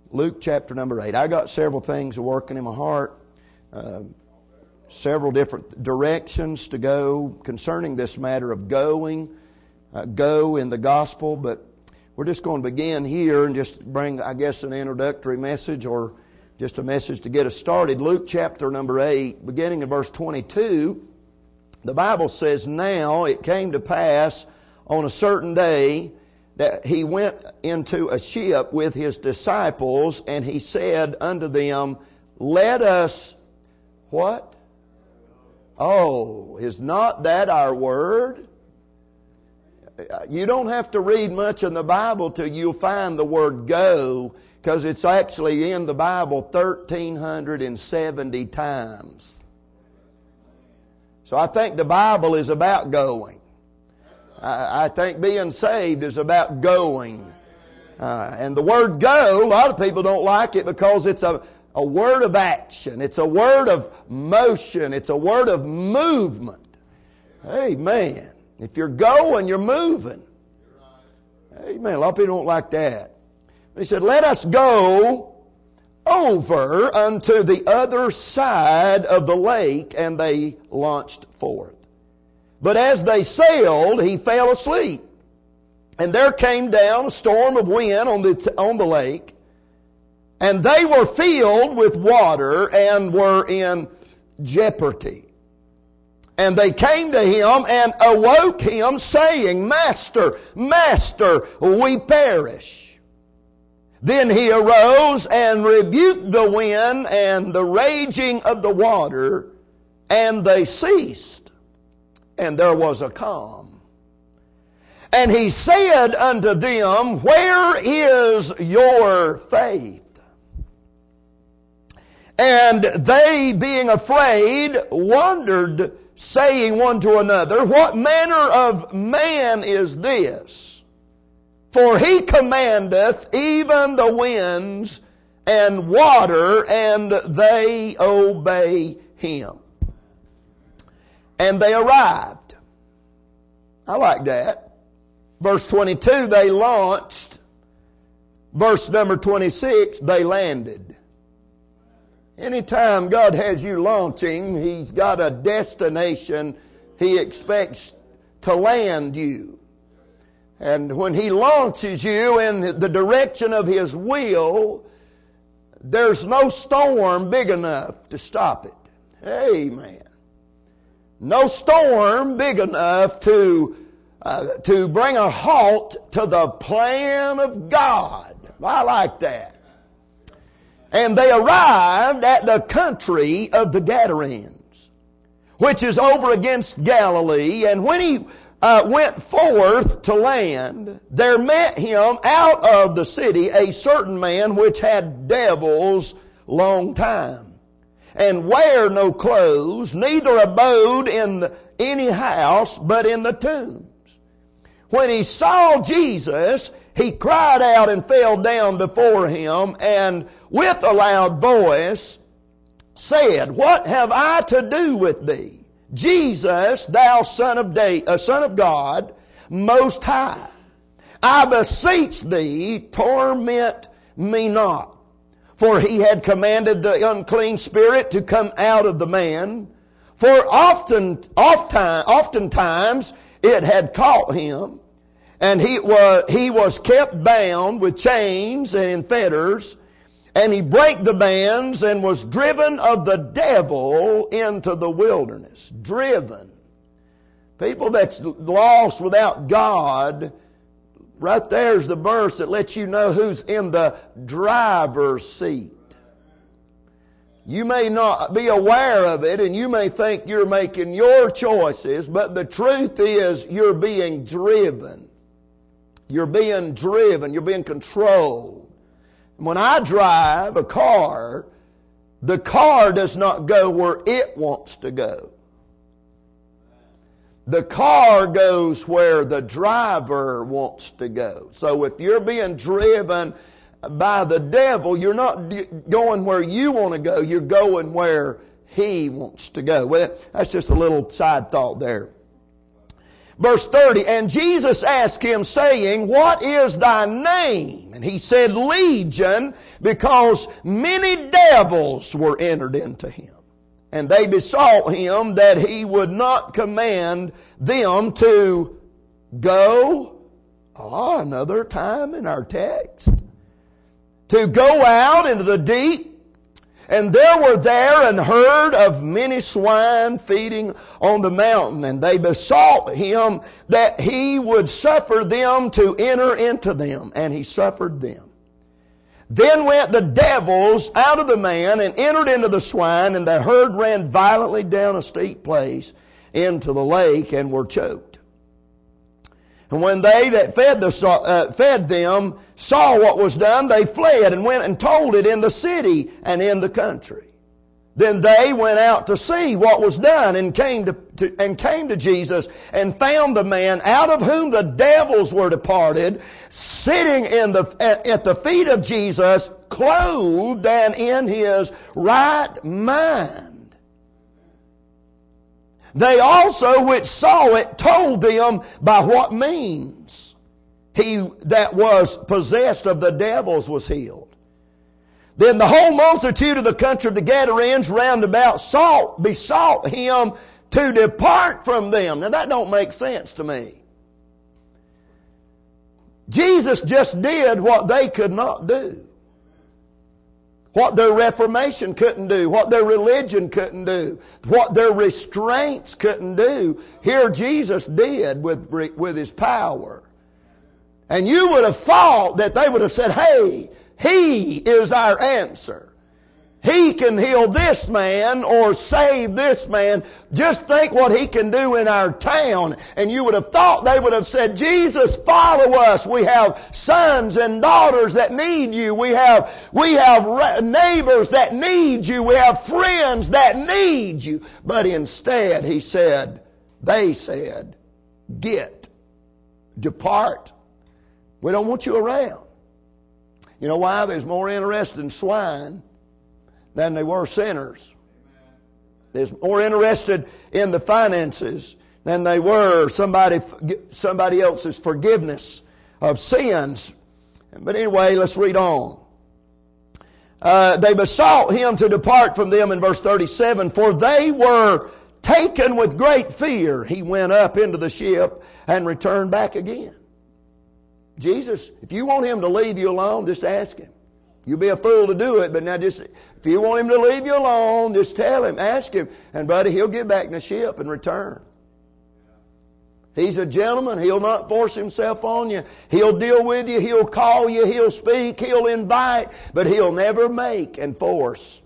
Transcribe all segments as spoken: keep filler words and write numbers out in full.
Luke chapter number eight. I got several things working in my heart, uh, several different directions to go concerning this matter of going, uh, go in the gospel, but we're just going to begin here and just bring, I guess, an introductory message or just a message to get us started. Luke chapter number eight, beginning in verse twenty-two, the Bible says, "Now it came to pass on a certain day that he went into a ship with his disciples, and he said unto them, Let us," what? Oh, is not that our word? You don't have to read much in the Bible till you'll find the word go, because it's actually in the Bible one thousand three hundred seventy times. So I think the Bible is about going. I think being saved is about going. Uh, and the word go, a lot of people don't like it because it's a, a word of action. It's a word of motion. It's a word of movement. Amen. If you're going, you're moving. Amen. A lot of people don't like that. He said, "Let us go over unto the other side of the lake," and they launched forth. But as they sailed, he fell asleep. And there came down a storm of wind on the, on the lake. And they were filled with water and were in jeopardy. And they came to him and awoke him, saying, "Master, Master, we perish." Then he arose and rebuked the wind and the raging of the water, and they ceased. And there was a calm. And he said unto them, "Where is your faith?" And they, being afraid, wondered, saying one to another, "What manner of man is this? For he commandeth even the winds and water, and they obey him." And they arrived. I like that. Verse twenty-two, they launched. Verse number twenty-six, they landed. Anytime God has you launching, He's got a destination He expects to land you. And when He launches you in the direction of His will, there's no storm big enough to stop it. Amen. No storm big enough to uh, to bring a halt to the plan of God. I like that. And they arrived at the country of the Gadarenes, which is over against Galilee. And when he uh, went forth to land, there met him out of the city a certain man which had devils long time, and wear no clothes, neither abode in any house, but in the tombs. When he saw Jesus, he cried out and fell down before him, and with a loud voice said, "What have I to do with thee, Jesus, thou Son of Da- uh, Son of God, Most High? I beseech thee, torment me not." For he had commanded the unclean spirit to come out of the man. For often, oft time, oftentimes it had caught him, and he was, he was kept bound with chains and in fetters, and he brake the bands and was driven of the devil into the wilderness. Driven. People that's lost without God, right there's the verse that lets you know who's in the driver's seat. You may not be aware of it, and you may think you're making your choices, but the truth is you're being driven. You're being driven. You're being controlled. When I drive a car, the car does not go where it wants to go. The car goes where the driver wants to go. So if you're being driven by the devil, you're not going where you want to go. You're going where he wants to go. Well, that's just a little side thought there. Verse thirty, "And Jesus asked him, saying, What is thy name? And he said, Legion, because many devils were entered into him. And they besought him that he would not command them to go, oh, another time in our text, to go out into the deep. And there were there an herd of many swine feeding on the mountain. And they besought him that he would suffer them to enter into them. And he suffered them. Then went the devils out of the man and entered into the swine, and the herd ran violently down a steep place into the lake and were choked. And when they that fed, the, uh, fed them saw what was done, they fled and went and told it in the city and in the country. Then they went out to see what was done and came to, to and came to Jesus and found the man out of whom the devils were departed, sitting in the at, at the feet of Jesus, clothed and in his right mind. They also which saw it told them by what means he that was possessed of the devils was healed. Then the whole multitude of the country of the Gadarenes round about sought, besought him to depart from them. Now that don't make sense to me. Jesus just did what they could not do. What their Reformation couldn't do. What their religion couldn't do. What their restraints couldn't do. Here Jesus did with, with His power. And you would have thought that they would have said, hey, He is our answer. He can heal this man or save this man. Just think what He can do in our town. And you would have thought they would have said, Jesus, follow us. We have sons and daughters that need you. We have, we have neighbors that need you. We have friends that need you. But instead, He said, they said, get, depart. We don't want you around. You know why? They was more interested in swine than they were sinners. They was more interested in the finances than they were somebody somebody else's forgiveness of sins. But anyway, let's read on. Uh, they besought him to depart from them in verse thirty-seven, for they were taken with great fear. He went up into the ship and returned back again. Jesus, if you want Him to leave you alone, just ask Him. You'll be a fool to do it, but now just, if you want Him to leave you alone, just tell Him, ask Him. And buddy, He'll get back in the ship and return. He's a gentleman. He'll not force Himself on you. He'll deal with you. He'll call you. He'll speak. He'll invite. But He'll never make and force.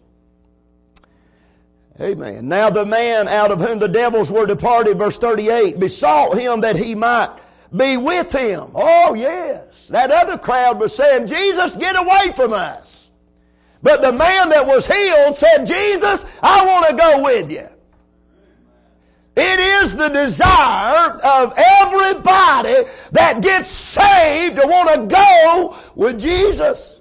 Amen. Now the man out of whom the devils were departed, verse thirty-eight, besought Him that He might be with him. Oh yes. That other crowd was saying, Jesus, get away from us. But the man that was healed said, Jesus, I want to go with you. It is the desire of everybody that gets saved to want to go with Jesus.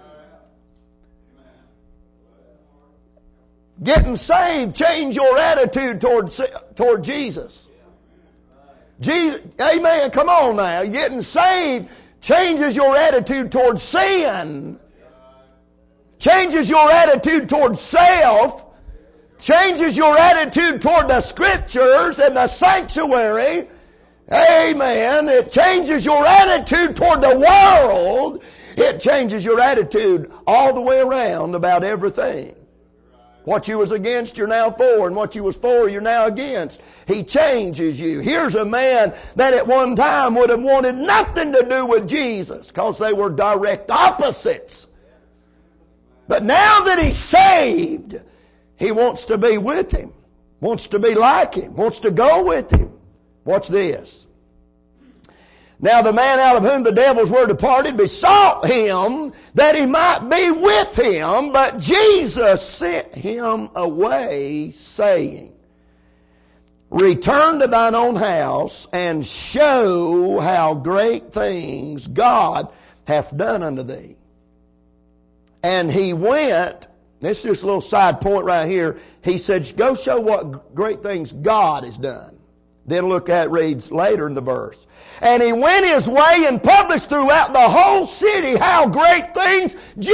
Getting saved, change your attitude toward, toward Jesus. Jesus, amen, come on now. Getting saved changes your attitude toward sin. Changes your attitude toward self. Changes your attitude toward the Scriptures and the sanctuary. Amen. It changes your attitude toward the world. It changes your attitude all the way around about everything. What you was against, you're now for, and what you was for, you're now against. He changes you. Here's a man that at one time would have wanted nothing to do with Jesus because they were direct opposites. But now that he's saved, he wants to be with Him, wants to be like Him, wants to go with Him. Watch this. Now the man out of whom the devils were departed besought Him that He might be with him, but Jesus sent him away, saying, return to thine own house and show how great things God hath done unto thee. And he went, this is just a little side point right here. He said, go show what great things God has done. Then look at it, reads later in the verse. And he went his way and published throughout the whole city how great things Jesus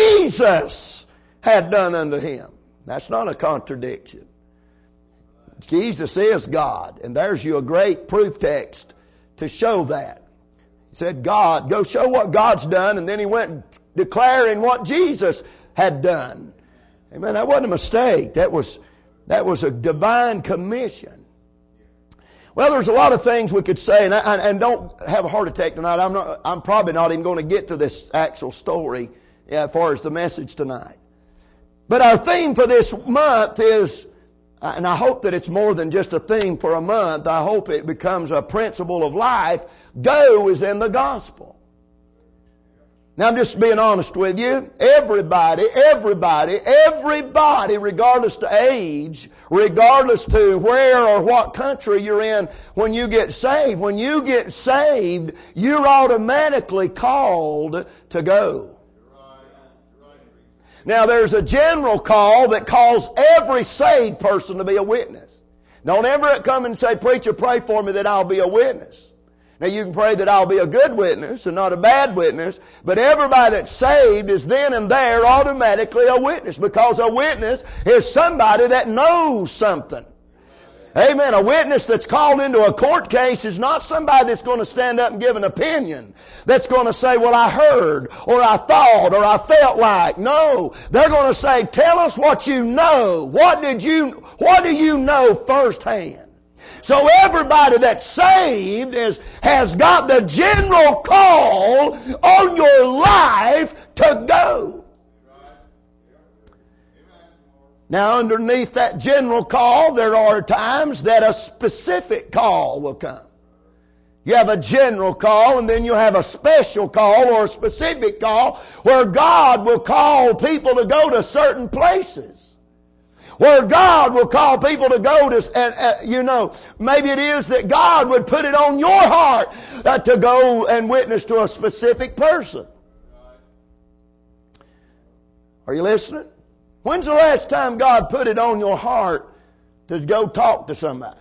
Jesus had done unto him. That's not a contradiction. Jesus is God, and there's you a great proof text to show that. He said, God, go show what God's done, and then he went declaring what Jesus had done. Amen. That wasn't a mistake. That was, that was a divine commission. Well, there's a lot of things we could say, and, I, and don't have a heart attack tonight. I'm not, I'm probably not even going to get to this actual story as far as the message tonight. But our theme for this month is, and I hope that it's more than just a theme for a month. I hope it becomes a principle of life. Go is in the gospel. Now I'm just being honest with you. Everybody, everybody, everybody, regardless to age, regardless to where or what country you're in, when you get saved, when you get saved, you're automatically called to go. Now there's a general call that calls every saved person to be a witness. Don't ever come and say, preacher, pray for me that I'll be a witness. Now you can pray that I'll be a good witness and not a bad witness, but everybody that's saved is then and there automatically a witness, because a witness is somebody that knows something. Amen. A witness that's called into a court case is not somebody that's going to stand up and give an opinion. That's going to say, well, I heard, or I thought, or I felt like. No. They're going to say, tell us what you know. What did you, what do you know firsthand? So everybody that's saved is, has got the general call on your life to go. Now, underneath that general call, there are times that a specific call will come. You have a general call, and then you have a special call or a specific call where God will call people to go to certain places. Where God will call people to go to, and uh, you know, maybe it is that God would put it on your heart uh, to go and witness to a specific person. Are you listening? When's the last time God put it on your heart to go talk to somebody?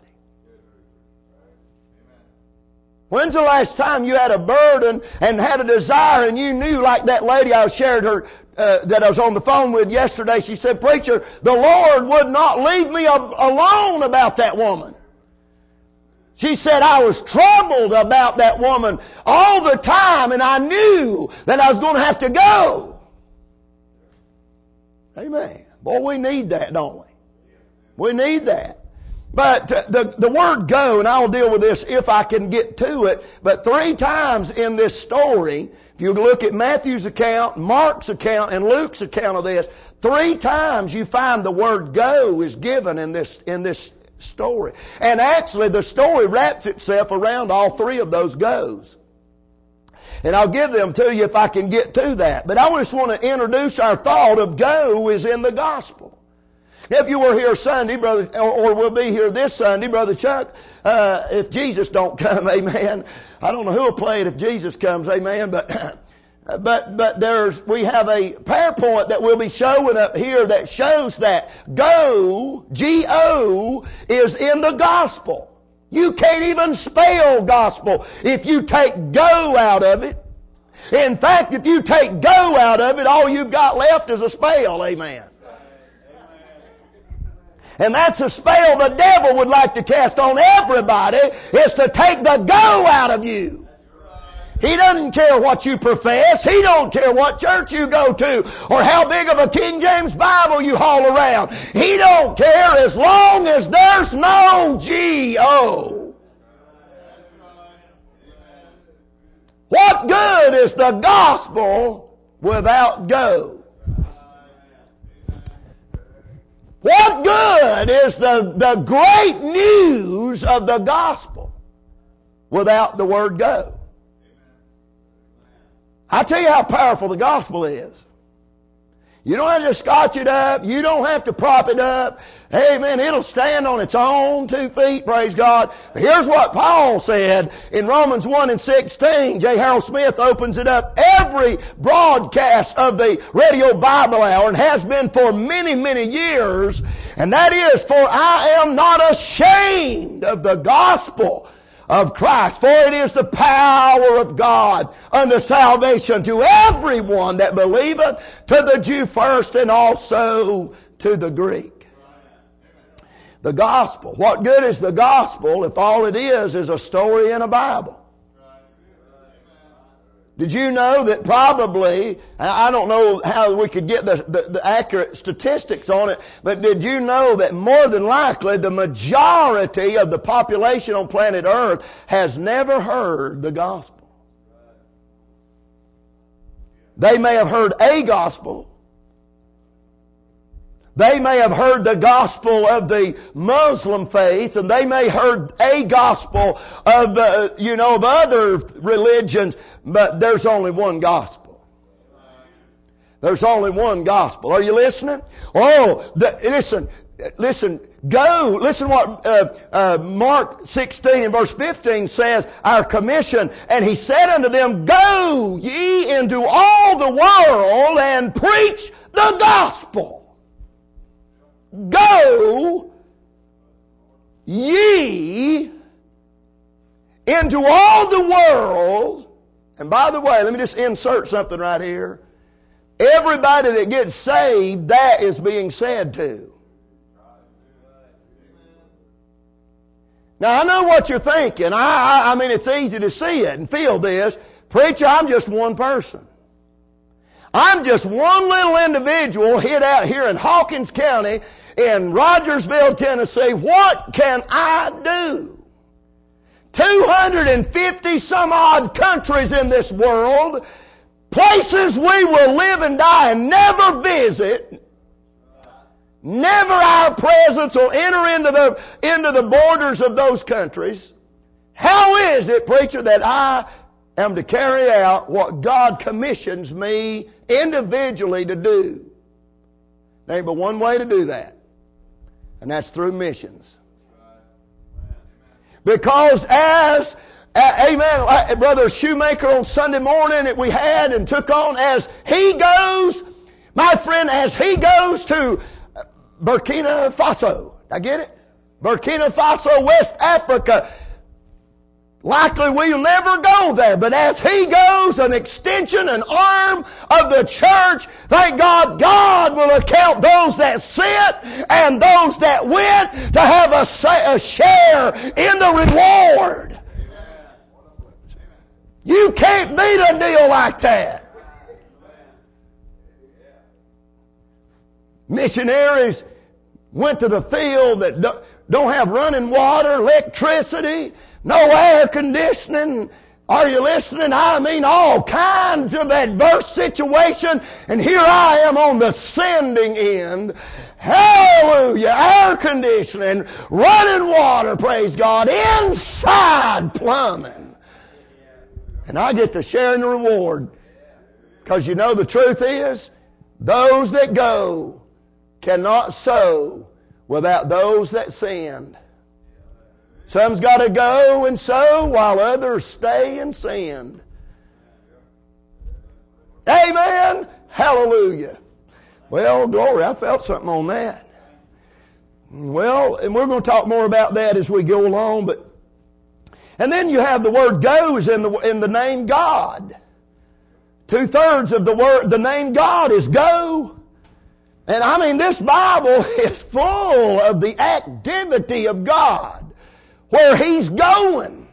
When's the last time you had a burden and had a desire, and you knew, like that lady I shared her uh, that I was on the phone with yesterday, she said, preacher, the Lord would not leave me alone about that woman. She said, I was troubled about that woman all the time, and I knew that I was going to have to go. Amen. Boy, we need that, don't we? We need that. But uh, the, the word go, and I'll deal with this if I can get to it, but three times in this story, if you look at Matthew's account, Mark's account, and Luke's account of this, three times you find the word go is given in this, in this story. And actually the story wraps itself around all three of those goes. And I'll give them to you if I can get to that. But I just want to introduce our thought of go is in the gospel. If you were here Sunday, brother, or, or will be here this Sunday, Brother Chuck, uh, if Jesus don't come, amen. I don't know who will play it if Jesus comes, amen. But but but there's we have a PowerPoint that we'll be showing up here that shows that go, G O, is in the gospel. You can't even spell gospel if you take go out of it. In fact, if you take go out of it, all you've got left is a spell. Amen. And that's a spell the devil would like to cast on everybody, is to take the go out of you. He doesn't care what you profess. He don't care what church you go to or how big of a King James Bible you haul around. He don't care as long as there's no G O. What good is the gospel without go? What good is the, the great news of the gospel without the word go? I'll tell you how powerful the gospel is. You don't have to scotch it up. You don't have to prop it up. Amen. It'll stand on its own two feet, praise God. But here's what Paul said in Romans one and sixteen. J. Harold Smith opens it up every broadcast of the Radio Bible Hour, and has been for many, many years. And that is, for I am not ashamed of the gospel of Christ. For it is the power of God unto salvation to everyone that believeth, to the Jew first and also to the Greek. The gospel. What good is the gospel if all it is is a story in a Bible? Did you know that probably, I don't know how we could get the, the, the accurate statistics on it, but did you know that more than likely the majority of the population on planet Earth has never heard the gospel? They may have heard a gospel. They may have heard the gospel of the Muslim faith, and they may have heard a gospel of, uh, you know, of other religions, but there's only one gospel. There's only one gospel. Are you listening? Oh, the, listen, listen, go. Listen what uh, uh, Mark sixteen and verse fifteen says, our commission. And he said unto them, go ye into all the world and preach the gospel. Go ye into all the world. And by the way, let me just insert something right here. Everybody that gets saved, that is being said to. Now I know what you're thinking. I, I, I mean, it's easy to see it and feel this. Preacher, I'm just one person. I'm just one little individual hid out here in Hawkins County in Rogersville, Tennessee. What can I do? two hundred fifty some odd countries in this world, places we will live and die and never visit. Never our presence will enter into the, into the borders of those countries. How is it, preacher, that I am to carry out what God commissions me individually to do? There ain't but one way to do that, and that's through missions. Because as, uh, amen, Brother Shoemaker on Sunday morning that we had and took on, as he goes, my friend, as he goes to Burkina Faso, I get it? Burkina Faso, West Africa. Likely we'll never go there, but as he goes, an extension, an arm of the church, thank God, God will account those that sit and those that went to have a, a share in the reward. You can't beat a deal like that. Missionaries went to the field that don't have running water, electricity, no air conditioning. Are you listening? I mean, all kinds of adverse situation. And here I am on the sending end. Hallelujah. Air conditioning, running water, praise God, inside plumbing. And I get to share in the reward. Because you know the truth is, those that go cannot sow without those that send. Some's got to go and sow while others stay and send. Amen. Hallelujah. Well, glory, I felt something on that. Well, and we're going to talk more about that as we go along. But and then you have the word goes in the in the name God. Two thirds of the word, the name God is go. And I mean, this Bible is full of the activity of God. Where He's going.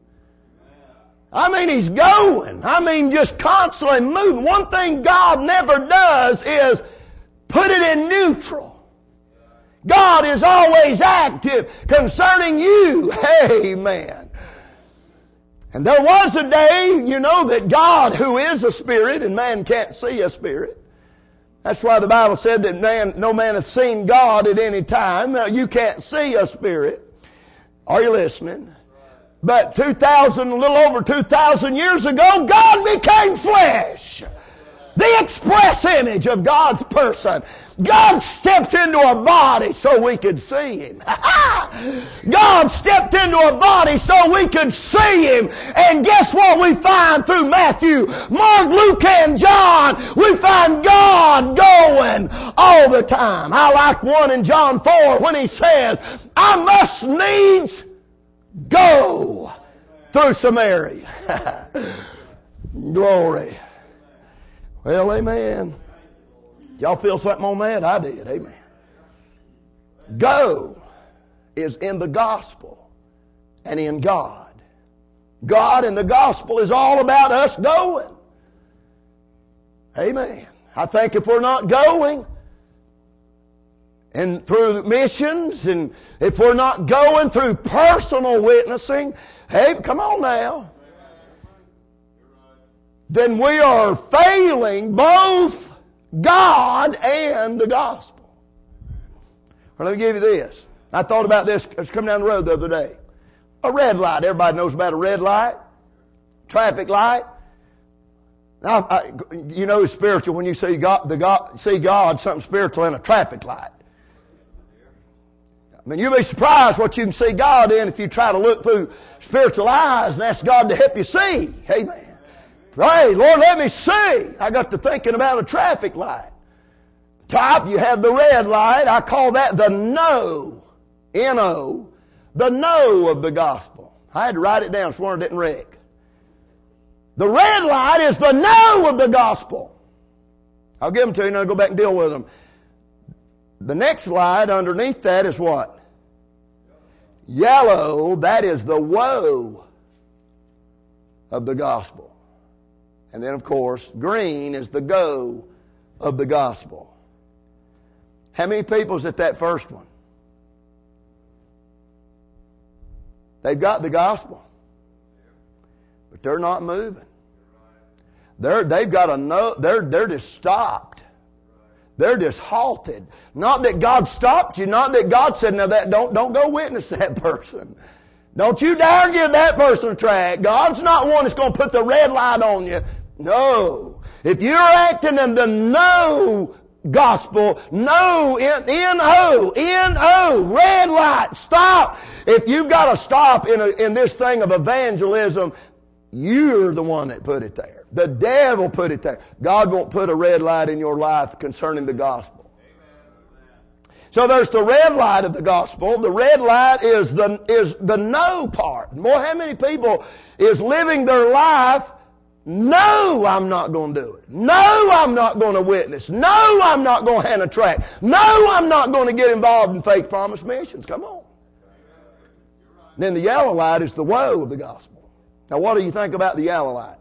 I mean, He's going. I mean, just constantly moving. One thing God never does is put it in neutral. God is always active concerning you. Amen. And there was a day, you know, that God, who is a spirit, and man can't see a spirit. That's why the Bible said that man, no man hath seen God at any time. Now, you can't see a spirit. Are you listening? But two thousand, a little over two thousand years ago, God became flesh. The express image of God's person. God stepped into a body so we could see Him. God stepped into a body so we could see Him. And guess what we find through Matthew, Mark, Luke, and John? We find God going all the time. I like one in John four when He says, I must needs go through Samaria. Glory. Well, amen. Y'all feel something on that? I did. Amen. Go is in the gospel and in God. God and the gospel is all about us going. Amen. I think if we're not going, and through missions, and if we're not going through personal witnessing, hey, come on now, then we are failing both God and the gospel. Well, let me give you this. I thought about this. I was coming down the road the other day. A red light. Everybody knows about a red light. Traffic light. Now, I, you know, it's spiritual when you see God, the God, see God, something spiritual in a traffic light. I mean, you'll be surprised what you can see God in if you try to look through spiritual eyes and ask God to help you see. Amen. Pray, Lord, let me see. I got to thinking about a traffic light. Top, you have the red light. I call that the no. N O. The no of the gospel. I had to write it down so it didn't wreck. The red light is the no of the gospel. I'll give them to you and I'll go back and deal with them. The next light underneath that is what? Yellow. That is the woe of the gospel. And then, of course, green is the go of the gospel. How many people's at that first one? They've got the gospel, but they're not moving. They're, they've got a no, they're, they're just stopped. They're just halted. Not that God stopped you, not that God said, now that, don't, don't go witness to that person. Don't you dare give that person a tract. God's not one that's going to put the red light on you. No. If you're acting in the no gospel, no, N O, N O, red light, stop. If you've got to stop in, a, in this thing of evangelism, you're the one that put it there. The devil put it there. God won't put a red light in your life concerning the gospel. So there's the red light of the gospel. The red light is the, is the no part. Boy, how many people is living their life, no, I'm not going to do it. No, I'm not going to witness. No, I'm not going to hand a tract. No, I'm not going to get involved in faith promise missions. Come on. Then the yellow light is the woe of the gospel. Now, what do you think about the yellow light?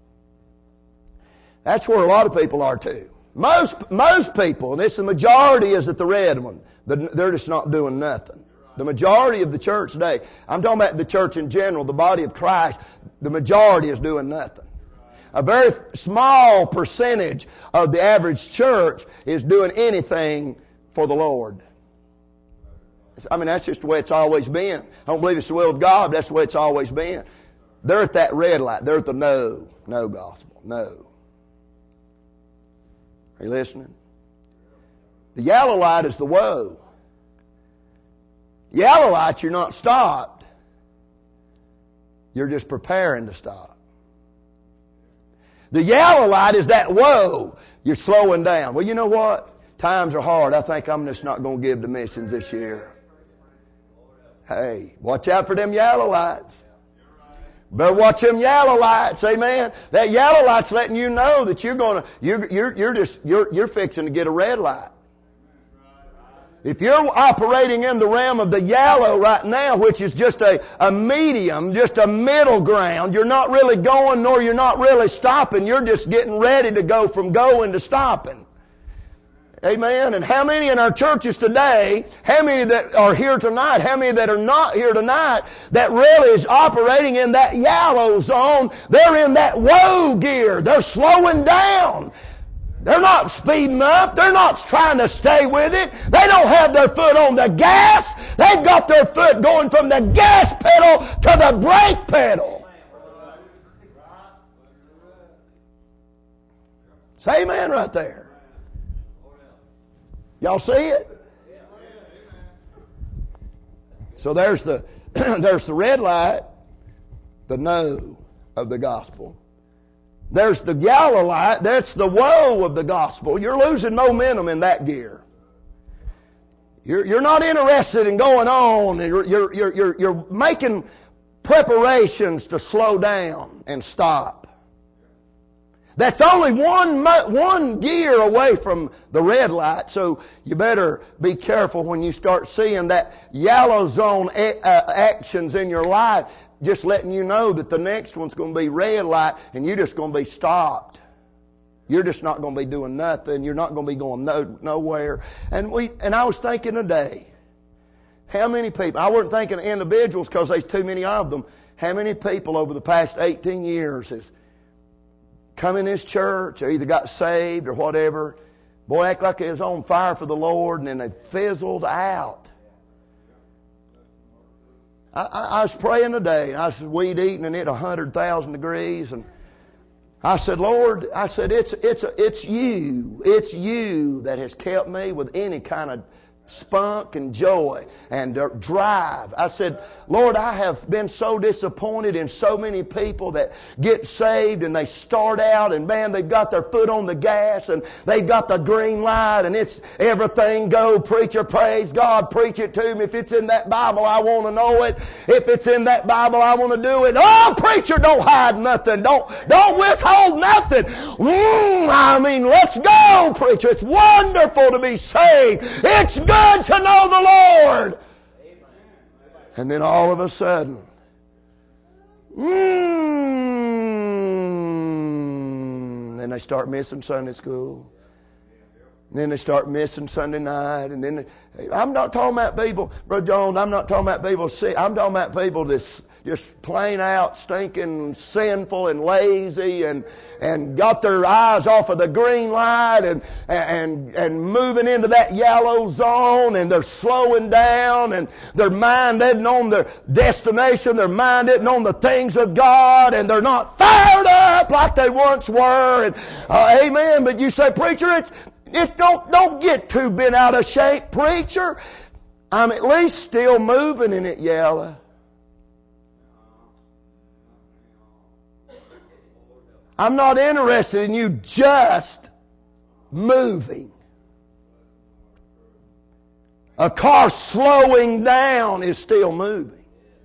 That's where a lot of people are too. Most most people, and it's the majority, is at the red one. They're just not doing nothing. The majority of the church today, I'm talking about the church in general, the body of Christ, the majority is doing nothing. A very small percentage of the average church is doing anything for the Lord. I mean, that's just the way it's always been. I don't believe it's the will of God, but that's the way it's always been. They're at that red light. They're at the no, no gospel. No. Are you listening? The yellow light is the woe. Yellow light, you're not stopped. You're just preparing to stop. The yellow light is that woe. You're slowing down. Well, you know what? Times are hard. I think I'm just not going to give to missions this year. Hey, watch out for them yellow lights. Better watch them yellow lights, amen. That yellow light's letting you know that you're going to, you're, you're, you're just, you're, you're fixing to get a red light. If you're operating in the realm of the yellow right now, which is just a, a medium, just a middle ground, you're not really going nor you're not really stopping. You're just getting ready to go from going to stopping. Amen. And how many in our churches today, how many that are here tonight, how many that are not here tonight, that really is operating in that yellow zone? They're in that woe gear. They're slowing down. They're not speeding up. They're not trying to stay with it. They don't have their foot on the gas. They've got their foot going from the gas pedal to the brake pedal. Say amen right there. Y'all see it? So there's the there's the red light, the no of the gospel. There's the yellow light, that's the woe of the gospel. You're losing momentum in that gear. You're, you're not interested in going on. You're, you're, you're, you're, you're making preparations to slow down and stop. That's only one one gear away from the red light, so you better be careful when you start seeing that yellow zone a- uh, actions in your life, just letting you know that the next one's going to be red light, and you're just going to be stopped. You're just not going to be doing nothing. You're not going to be going no, nowhere. And we and I was thinking today, how many people? I wasn't thinking of individuals because there's too many of them. How many people over the past eighteen years has come in this church or either got saved or whatever, boy, act like they was on fire for the Lord, and then they fizzled out. I, I, I was praying today, and I was weed eating, and it one hundred thousand degrees, and I said, Lord, I said, it's it's it's you, it's you that has kept me with any kind of spunk and joy and drive. I said, Lord, I have been so disappointed in so many people that get saved and they start out and man, they've got their foot on the gas and they've got the green light and it's everything go, preacher, praise God, preach it to me. If it's in that Bible, I want to know it. If it's in that Bible, I want to do it. Oh, preacher, don't hide nothing. Don't, don't withhold nothing. Mm, I mean, let's go, preacher. It's wonderful to be saved. It's good to know the Lord. And then all of a sudden, mm, then they start missing Sunday school. And then they start missing Sunday night. And then they, I'm not talking about people, Brother Jones, I'm not talking about people sick. I'm talking about people that's just plain out stinking sinful and lazy and and got their eyes off of the green light and and and moving into that yellow zone, and they're slowing down, and their mind isn't on their destination, their mind isn't on the things of God, and they're not fired up like they once were. And uh, amen. But you say, preacher, it's it don't don't get too bent out of shape, preacher. I'm at least still moving in it yellow. I'm not interested in you just moving. A car slowing down is still moving.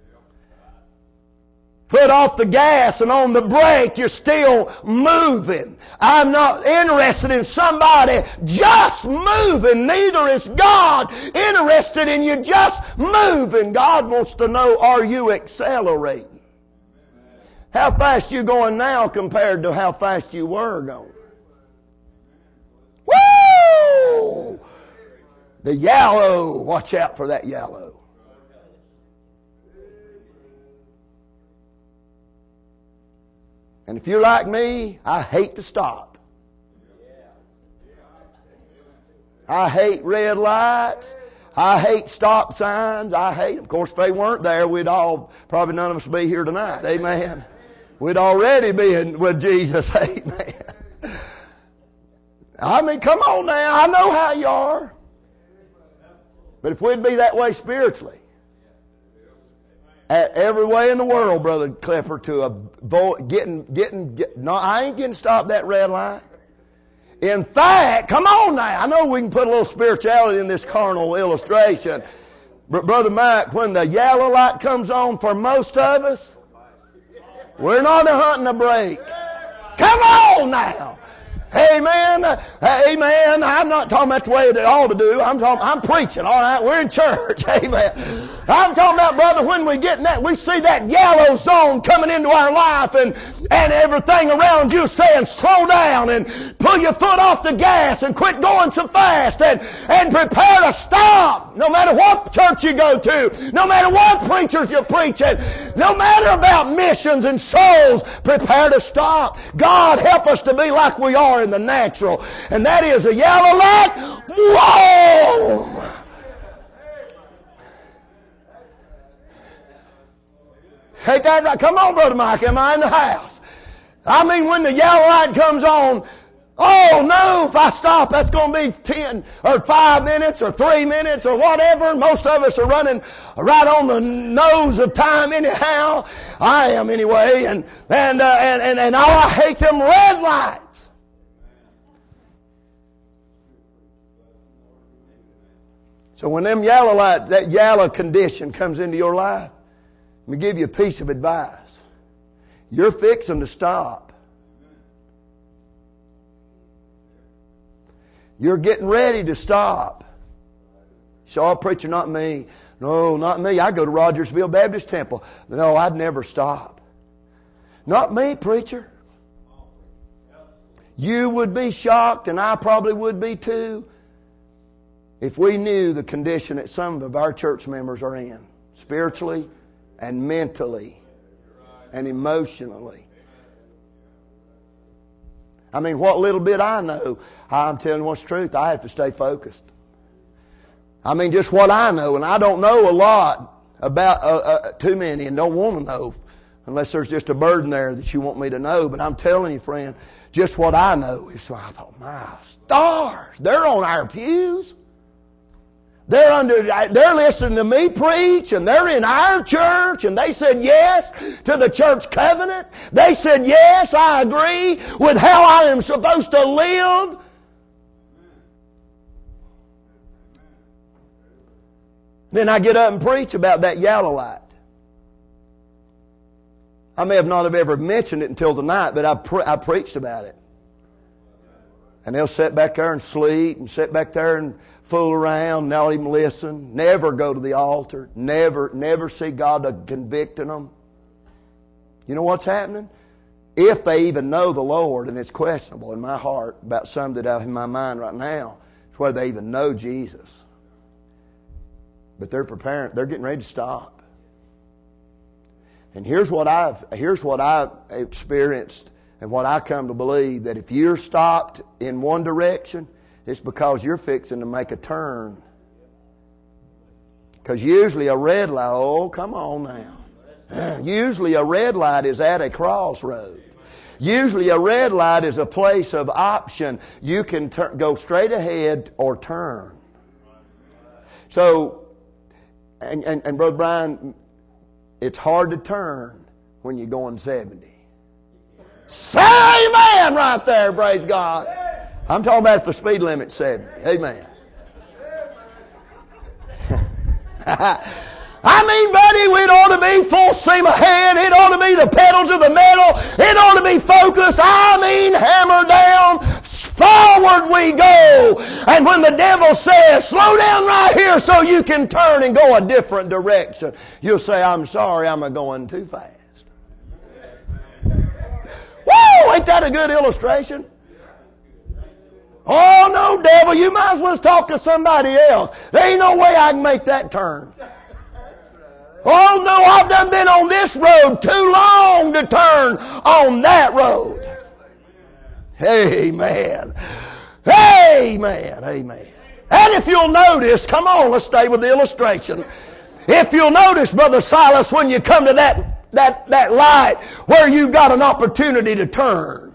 Put off the gas and on the brake, you're still moving. I'm not interested in somebody just moving. Neither is God interested in you just moving. God wants to know, are you accelerating? How fast you going now compared to how fast you were going? Woo! The yellow. Watch out for that yellow. And if you're like me, I hate to stop. I hate red lights. I hate stop signs. I hate them. Of course, if they weren't there, we'd all, probably none of us be here tonight. Amen. We'd already be in, with Jesus. Amen. I mean, come on now. I know how you are. But if we'd be that way spiritually, at every way in the world, Brother Clifford, to avoid getting, getting, get, no, I ain't getting stopped that red light. In fact, come on now. I know we can put a little spirituality in this carnal illustration. But Brother Mike, when the yellow light comes on for most of us, we're not hunting a break. Come on now. Amen. Amen. I'm not talking about the way it ought to do. I'm talking, I'm preaching, all right? We're in church. Amen. I'm talking about, brother, when we get in that, we see that yellow zone coming into our life and, and everything around you saying, slow down and pull your foot off the gas and quit going so fast and, and prepare to stop. No matter what church you go to, no matter what preachers you're preaching, no matter about missions and souls, prepare to stop. God help us to be like we are in the natural. And that is a yellow light. Whoa! Ain't that right? Come on, Brother Mike. Am I in the house? I mean, when the yellow light comes on, oh no, if I stop, that's going to be ten or five minutes or three minutes or whatever. Most of us are running right on the nose of time anyhow. I am anyway. And, and, uh, and, and, and oh, I hate them red lights. So when them yellow light, that yellow condition comes into your life, Let me give you a piece of advice. You're fixing to stop. You're getting ready to stop. So, preacher, not me. No, not me. I go to Rogersville Baptist Temple. No, I'd never stop. Not me, preacher. You would be shocked, and I probably would be too, if we knew the condition that some of our church members are in, spiritually and mentally and emotionally. I mean, what little bit I know, I'm telling you what's the truth, I have to stay focused. I mean, just what I know, and I don't know a lot about uh, uh, too many, and don't want to know unless there's just a burden there that you want me to know. But I'm telling you, friend, just what I know is, I thought, my stars, they're on our pews. They're under, they're listening to me preach, and they're in our church, and they said yes to the church covenant. They said, yes, I agree with how I am supposed to live. Then I get up and preach about that yellow light. I may have not have ever mentioned it until tonight, but I, pre- I preached about it. And they'll sit back there and sleep, and sit back there and fool around, not even listen, never go to the altar, never, never see God convicting them. You know what's happening? If they even know the Lord, and it's questionable in my heart about some that I have in my mind right now, it's whether they even know Jesus. But they're preparing, they're getting ready to stop. And here's what I've, here's what I've experienced and what I come to believe, that if you're stopped in one direction, it's because you're fixing to make a turn. Because usually a red light, oh, come on now. Usually a red light is at a crossroad. Usually a red light is a place of option. You can tur- go straight ahead or turn. So, and, and, and Brother Brian, it's hard to turn when you're going seventy. Say amen right there, praise God. I'm talking about if the speed limit's seventy. Amen. I mean, buddy, it ought to be full steam ahead. It ought to be the pedal to the metal. It ought to be focused. I mean, hammer down. Forward we go. And when the devil says, slow down right here so you can turn and go a different direction, you'll say, I'm sorry, I'm a-going too fast. Woo! Ain't that a good illustration? Oh, no, devil, you might as well talk to somebody else. There ain't no way I can make that turn. Oh, no, I've done been on this road too long to turn on that road. Amen. Amen. Amen. And if you'll notice, come on, let's stay with the illustration. If you'll notice, Brother Silas, when you come to that, that, that light where you've got an opportunity to turn,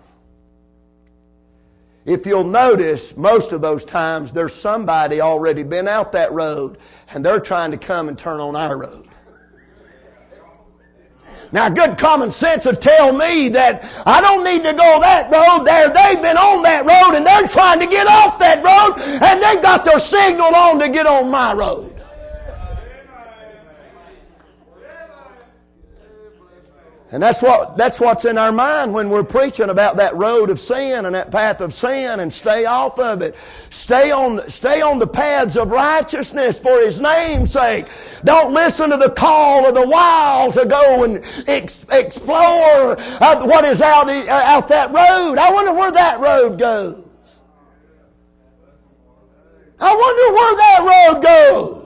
if you'll notice, most of those times there's somebody already been out that road and they're trying to come and turn on our road. Now, good common sense would tell me that I don't need to go that road there. They've been on that road and they're trying to get off that road and they've got their signal on to get on my road. And that's what that's what's in our mind when we're preaching about that road of sin and that path of sin, and stay off of it. Stay on stay on the paths of righteousness for His name's sake. Don't listen to the call of the wild to go and ex- explore uh, what is out, the, uh, out that road. I wonder where that road goes. I wonder where that road goes.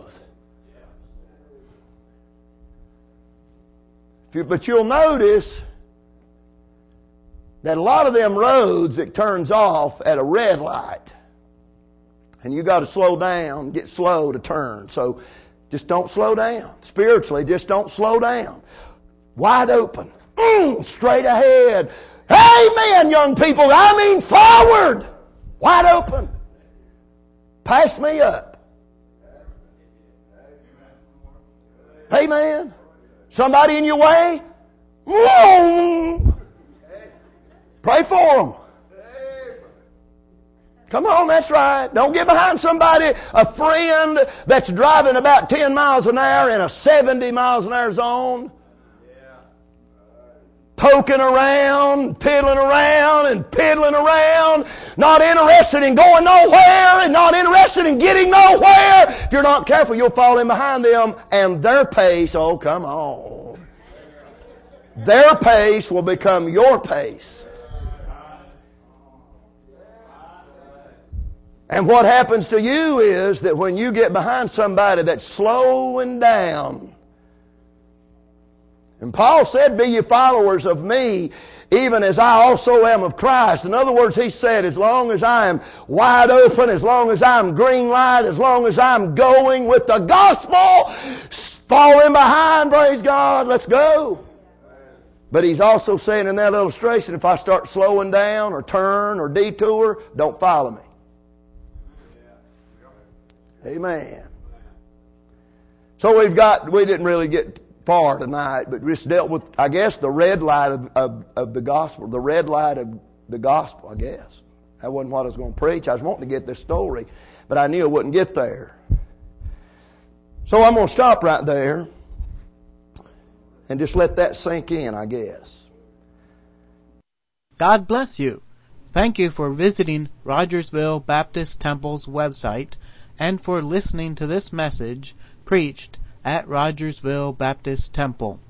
But you'll notice that a lot of them roads, it turns off at a red light. And you got to slow down, get slow to turn. So just don't slow down. Spiritually, just don't slow down. Wide open. Mm, straight ahead. Amen, young people. I mean forward. Wide open. Pass me up. Amen. Somebody in your way? Pray for them. Come on, that's right. Don't get behind somebody, a friend that's driving about ten miles an hour in a seventy miles an hour zone. poking around, piddling around, and piddling around, not interested in going nowhere, and not interested in getting nowhere. If you're not careful, you'll fall in behind them, and their pace, oh, come on. Their pace will become your pace. And what happens to you is that when you get behind somebody that's slowing down, and Paul said, be ye followers of me, even as I also am of Christ. In other words, he said, as long as I am wide open, as long as I'm green light, as long as I'm going with the gospel, falling behind, praise God, let's go. But he's also saying in that illustration, if I start slowing down or turn or detour, don't follow me. Amen. So we've got, we didn't really get far tonight, but we just dealt with, I guess, the red light of, of, of the gospel, the red light of the gospel, I guess. That wasn't what I was going to preach. I was wanting to get this story, but I knew I wouldn't get there. So I'm going to stop right there and just let that sink in, I guess. God bless you. Thank you for visiting Rogersville Baptist Temple's website and for listening to this message preached at Rogersville Baptist Temple.